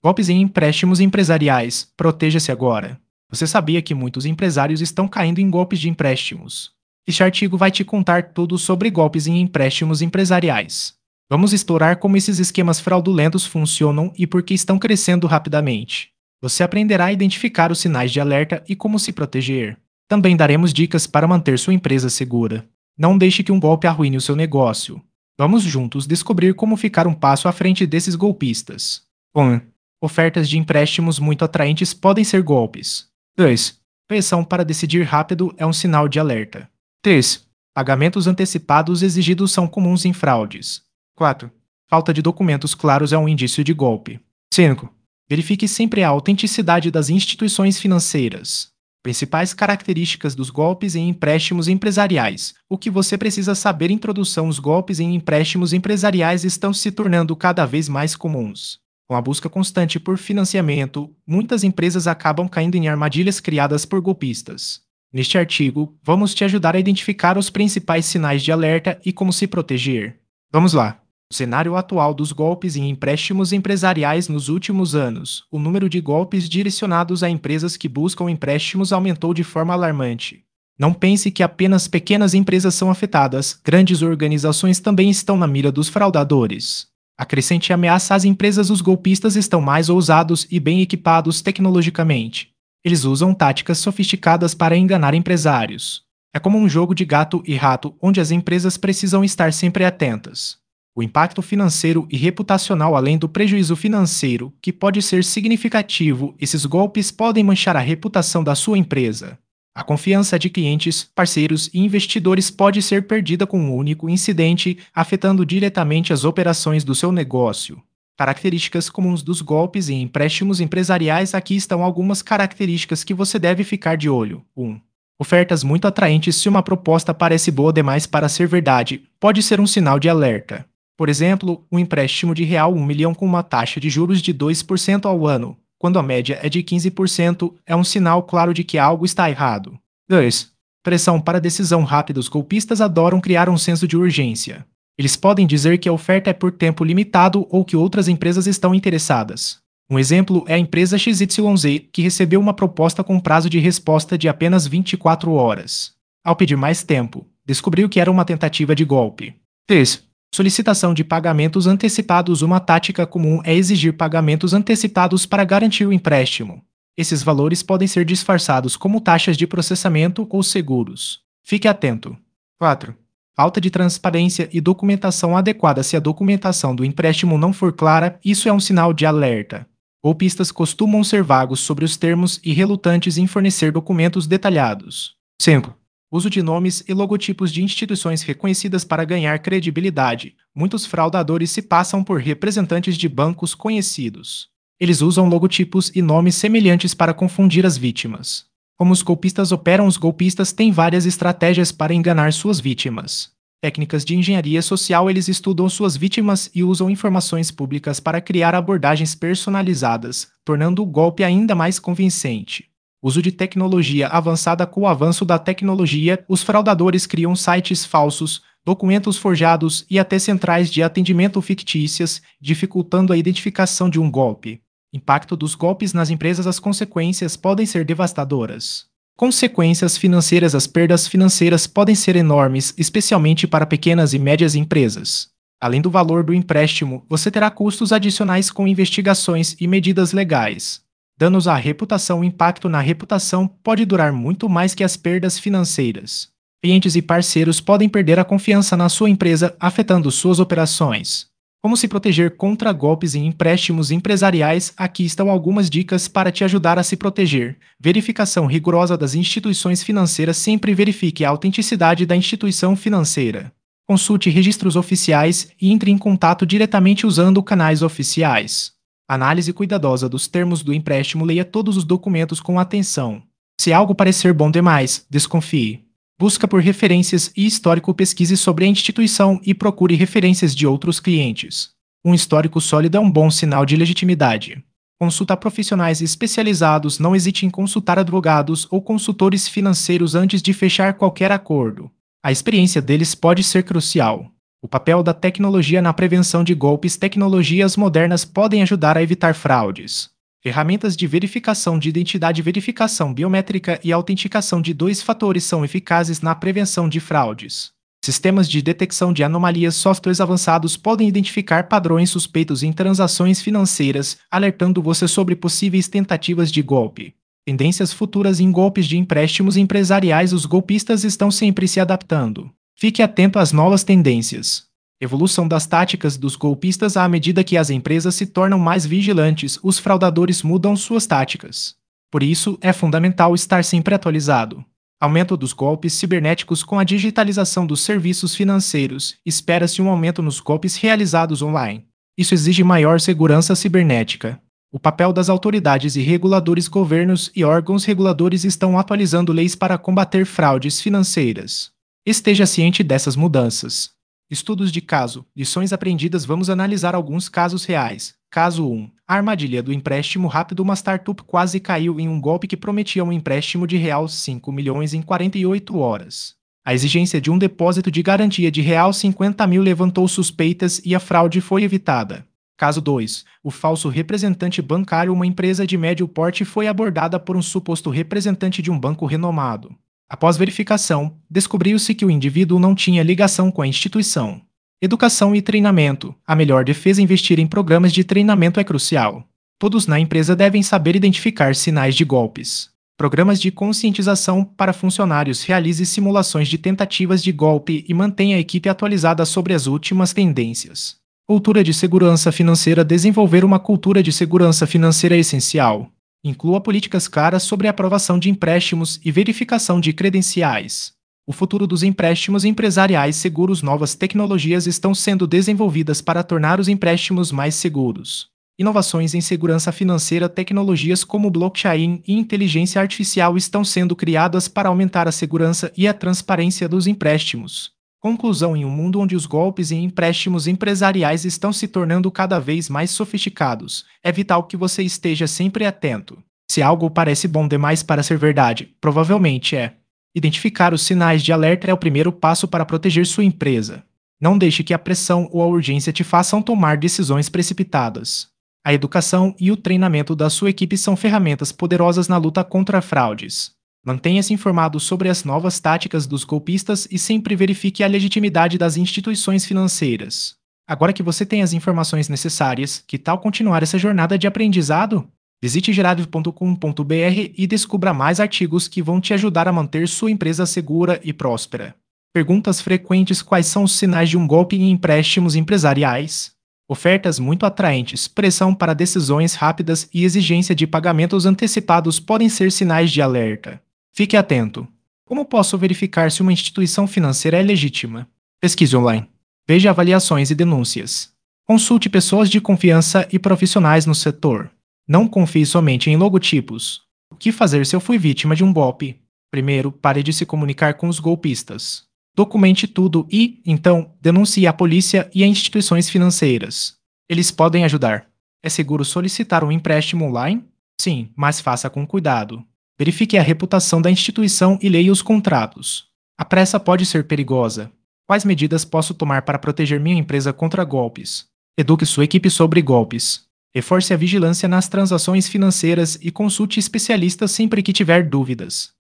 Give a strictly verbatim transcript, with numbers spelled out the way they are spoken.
Golpes em empréstimos empresariais. Proteja-se agora. Você sabia que muitos empresários estão caindo em golpes de empréstimos? Este artigo vai te contar tudo sobre golpes em empréstimos empresariais. Vamos explorar como esses esquemas fraudulentos funcionam e por que estão crescendo rapidamente. Você aprenderá a identificar os sinais de alerta e como se proteger. Também daremos dicas para manter sua empresa segura. Não deixe que um golpe arruine o seu negócio. Vamos juntos descobrir como ficar um passo à frente desses golpistas. um. Ofertas de empréstimos muito atraentes podem ser golpes. dois. Pressão para decidir rápido é um sinal de alerta. três. Pagamentos antecipados exigidos são comuns em fraudes. quatro. Falta de documentos claros é um indício de golpe. cinco. Verifique sempre a autenticidade das instituições financeiras. Principais características dos golpes em empréstimos empresariais. O que você precisa saber. Introdução: os golpes em empréstimos empresariais estão se tornando cada vez mais comuns. Com a busca constante por financiamento, muitas empresas acabam caindo em armadilhas criadas por golpistas. Neste artigo, vamos te ajudar a identificar os principais sinais de alerta e como se proteger. Vamos lá! O cenário atual dos golpes em empréstimos empresariais. Nos últimos anos, o número de golpes direcionados a empresas que buscam empréstimos aumentou de forma alarmante. Não pense que apenas pequenas empresas são afetadas, grandes organizações também estão na mira dos fraudadores. A crescente ameaça às empresas. Os golpistas estão mais ousados e bem equipados tecnologicamente. Eles usam táticas sofisticadas para enganar empresários. É como um jogo de gato e rato, onde as empresas precisam estar sempre atentas. O impacto financeiro e reputacional. Além do prejuízo financeiro, que pode ser significativo, esses golpes podem manchar a reputação da sua empresa. A confiança de clientes, parceiros e investidores pode ser perdida com um único incidente, afetando diretamente as operações do seu negócio. Características comuns dos golpes em empréstimos empresariais. Aqui estão algumas características que você deve ficar de olho. um. Ofertas muito atraentes. Se uma proposta parece boa demais para ser verdade, pode ser um sinal de alerta. Por exemplo, um empréstimo de real um milhão com uma taxa de juros de dois por cento ao ano, quando a média é de quinze por cento, é um sinal claro de que algo está errado. dois. Pressão para decisão rápida. Os golpistas adoram criar um senso de urgência. Eles podem dizer que a oferta é por tempo limitado ou que outras empresas estão interessadas. Um exemplo é a empresa X Y Z, que recebeu uma proposta com prazo de resposta de apenas vinte e quatro horas. Ao pedir mais tempo, descobriu que era uma tentativa de golpe. três. Solicitação de pagamentos antecipados. Uma tática comum é exigir pagamentos antecipados para garantir o empréstimo. Esses valores podem ser disfarçados como taxas de processamento ou seguros. Fique atento. quatro. Falta de transparência e documentação adequada. Se a documentação do empréstimo não for clara, isso é um sinal de alerta. Golpistas costumam ser vagos sobre os termos e relutantes em fornecer documentos detalhados. cinco. Uso de nomes e logotipos de instituições reconhecidas para ganhar credibilidade. Muitos fraudadores se passam por representantes de bancos conhecidos. Eles usam logotipos e nomes semelhantes para confundir as vítimas. Como os golpistas operam? Os golpistas têm várias estratégias para enganar suas vítimas. Técnicas de engenharia social. Eles estudam suas vítimas e usam informações públicas para criar abordagens personalizadas, tornando o golpe ainda mais convincente. Uso de tecnologia avançada. Com o avanço da tecnologia, os fraudadores criam sites falsos, documentos forjados e até centrais de atendimento fictícias, dificultando a identificação de um golpe. Impacto dos golpes nas empresas. As consequências podem ser devastadoras. Consequências financeiras. As perdas financeiras podem ser enormes, especialmente para pequenas e médias empresas. Além do valor do empréstimo, você terá custos adicionais com investigações e medidas legais. Danos à reputação. O impacto na reputação pode durar muito mais que as perdas financeiras. Clientes e parceiros podem perder a confiança na sua empresa, afetando suas operações. Como se proteger contra golpes em empréstimos empresariais? Aqui estão algumas dicas para te ajudar a se proteger. Verificação rigorosa das instituições financeiras. Sempre verifique a autenticidade da instituição financeira. Consulte registros oficiais e entre em contato diretamente usando canais oficiais. Análise cuidadosa dos termos do empréstimo. Leia todos os documentos com atenção. Se algo parecer bom demais, desconfie. Busca por referências e histórico. Pesquise sobre a instituição e procure referências de outros clientes. Um histórico sólido é um bom sinal de legitimidade. Consulta profissionais especializados. Não hesite em consultar advogados ou consultores financeiros antes de fechar qualquer acordo. A experiência deles pode ser crucial. O papel da tecnologia na prevenção de golpes. Tecnologias modernas podem ajudar a evitar fraudes. Ferramentas de verificação de identidade, verificação biométrica e autenticação de dois fatores são eficazes na prevenção de fraudes. Sistemas de detecção de anomalias, softwares avançados podem identificar padrões suspeitos em transações financeiras, alertando você sobre possíveis tentativas de golpe. Tendências futuras em golpes de empréstimos empresariais. Os golpistas estão sempre se adaptando. Fique atento às novas tendências. Evolução das táticas dos golpistas. À medida que as empresas se tornam mais vigilantes, os fraudadores mudam suas táticas. Por isso, é fundamental estar sempre atualizado. Aumento dos golpes cibernéticos. Com a digitalização dos serviços financeiros, espera-se um aumento nos golpes realizados online. Isso exige maior segurança cibernética. O papel das autoridades e reguladores. Governos e órgãos reguladores estão atualizando leis para combater fraudes financeiras. Esteja ciente dessas mudanças. Estudos de caso. Lições aprendidas. Vamos analisar alguns casos reais. Caso um. A armadilha do empréstimo rápido. Uma startup quase caiu em um golpe que prometia um empréstimo de real cinco milhões em quarenta e oito horas. A exigência de um depósito de garantia de real cinquenta mil levantou suspeitas e a fraude foi evitada. Caso dois. O falso representante bancário. Uma empresa de médio porte foi abordada por um suposto representante de um banco renomado. Após verificação, descobriu-se que o indivíduo não tinha ligação com a instituição. Educação e treinamento. A melhor defesa. Investir em programas de treinamento é crucial. Todos na empresa devem saber identificar sinais de golpes. Programas de conscientização para funcionários. Realize simulações de tentativas de golpe e mantenha a equipe atualizada sobre as últimas tendências. Cultura de segurança financeira. Desenvolver uma cultura de segurança financeira é essencial. Inclua políticas claras sobre a aprovação de empréstimos e verificação de credenciais. O futuro dos empréstimos empresariais seguros. Novas tecnologias estão sendo desenvolvidas para tornar os empréstimos mais seguros. Inovações em segurança financeira. Tecnologias como blockchain e inteligência artificial estão sendo criadas para aumentar a segurança e a transparência dos empréstimos. Conclusão. Em um mundo onde os golpes em empréstimos empresariais estão se tornando cada vez mais sofisticados, é vital que você esteja sempre atento. Se algo parece bom demais para ser verdade, provavelmente é. Identificar os sinais de alerta é o primeiro passo para proteger sua empresa. Não deixe que a pressão ou a urgência te façam tomar decisões precipitadas. A educação e o treinamento da sua equipe são ferramentas poderosas na luta contra fraudes. Mantenha-se informado sobre as novas táticas dos golpistas e sempre verifique a legitimidade das instituições financeiras. Agora que você tem as informações necessárias, que tal continuar essa jornada de aprendizado? Visite gerado ponto com ponto br e descubra mais artigos que vão te ajudar a manter sua empresa segura e próspera. Perguntas frequentes. Quais são os sinais de um golpe em empréstimos empresariais? Ofertas muito atraentes, pressão para decisões rápidas e exigência de pagamentos antecipados podem ser sinais de alerta. Fique atento. Como posso verificar se uma instituição financeira é legítima? Pesquise online. Veja avaliações e denúncias. Consulte pessoas de confiança e profissionais no setor. Não confie somente em logotipos. O que fazer se eu fui vítima de um golpe? Primeiro, pare de se comunicar com os golpistas. Documente tudo e, então, denuncie à polícia e a instituições financeiras. Eles podem ajudar. É seguro solicitar um empréstimo online? Sim, mas faça com cuidado. Verifique a reputação da instituição e leia os contratos. A pressa pode ser perigosa. Quais medidas posso tomar para proteger minha empresa contra golpes? Eduque sua equipe sobre golpes. Reforce a vigilância nas transações financeiras e consulte especialistas sempre que tiver dúvidas.